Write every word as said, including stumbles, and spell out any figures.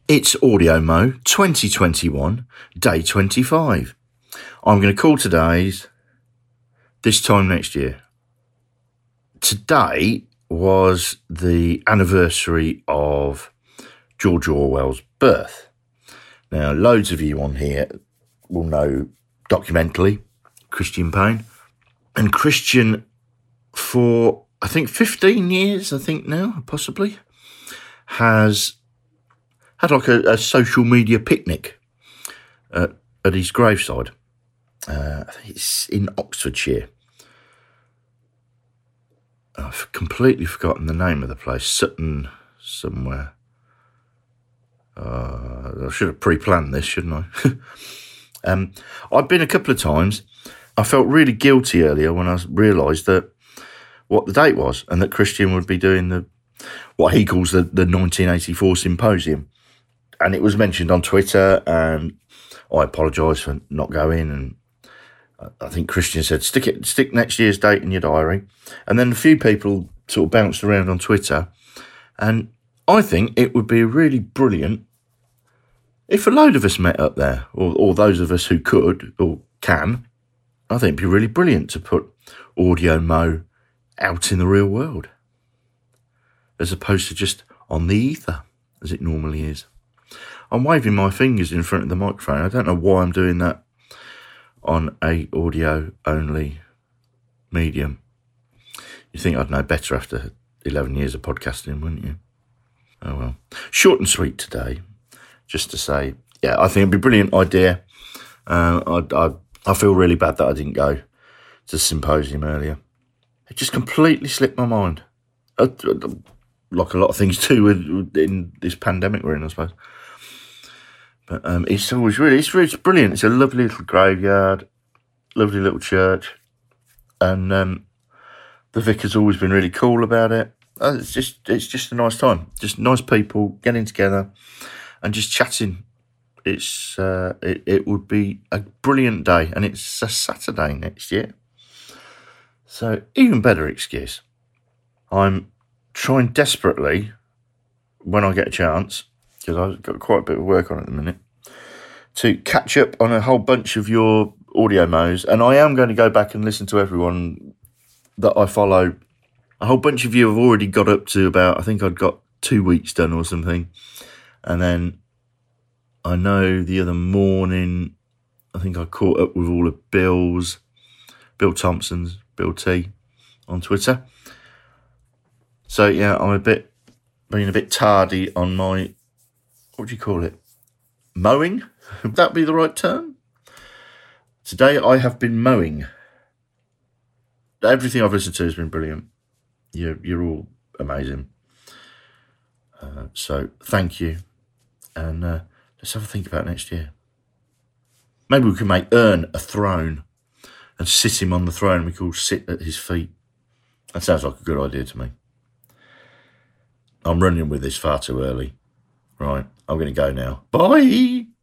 It's Audio Mo twenty twenty-one, day twenty-five. I'm going to call today's This Time Next Year. Today was the anniversary of George Orwell's birth. Now, loads of you on here will know documentally Christian Payne. And Christian, for I think fifteen years, I think now, possibly, has had like a, a social media picnic uh, at his graveside. Uh, I think it's in Oxfordshire. I've completely forgotten the name of the place. Sutton somewhere. Uh, I should have pre-planned this, shouldn't I? um, I've been a couple of times. I felt really guilty earlier when I realised that what the date was and that Christian would be doing the what he calls the, the nineteen eighty-four symposium. And it was mentioned on Twitter, and I apologise for not going. And I think Christian said, stick it, stick next year's date in your diary. And then a few people sort of bounced around on Twitter. And I think it would be really brilliant if a load of us met up there, or, or those of us who could or can. I think it'd be really brilliant to put Audio Mo out in the real world, as opposed to just on the ether, as it normally is. I'm waving my fingers in front of the microphone. I don't know why I'm doing that on a audio-only medium. You'd think I'd know better after eleven years of podcasting, wouldn't you? Oh, well. Short and sweet today, just to say, yeah, I think it'd be a brilliant idea. Uh, I, I, I feel really bad that I didn't go to the symposium earlier. It just completely slipped my mind. I, I, like a lot of things too in this pandemic we're in, I suppose. But um, it's always really, it's really it's brilliant. It's a lovely little graveyard, lovely little church, and um, the vicar's always been really cool about it. Uh, it's just, it's just a nice time. Just nice people getting together and just chatting. It's, uh, it, it would be a brilliant day, and it's a Saturday next year, so even better excuse. I'm trying desperately when I get a chance, because I've got quite a bit of work on at the minute, to catch up on a whole bunch of your audio mo's. And I am going to go back and listen to everyone that I follow. A whole bunch of you have already got up to about, I think I'd got two weeks done or something. And then I know the other morning, I think I caught up with all of Bill's, Bill Thompson's, Bill T on Twitter. So yeah, I'm a bit, being a bit tardy on my, what do you call it? Mowing? Would that be the right term? Today I have been mowing. Everything I've listened to has been brilliant. You're, you're all amazing. Uh, so thank you. And uh, let's have a think about next year. Maybe we can make Ern a throne and sit him on the throne. We could all sit at his feet. That sounds like a good idea to me. I'm running with this far too early. Right, I'm going to go now. Bye!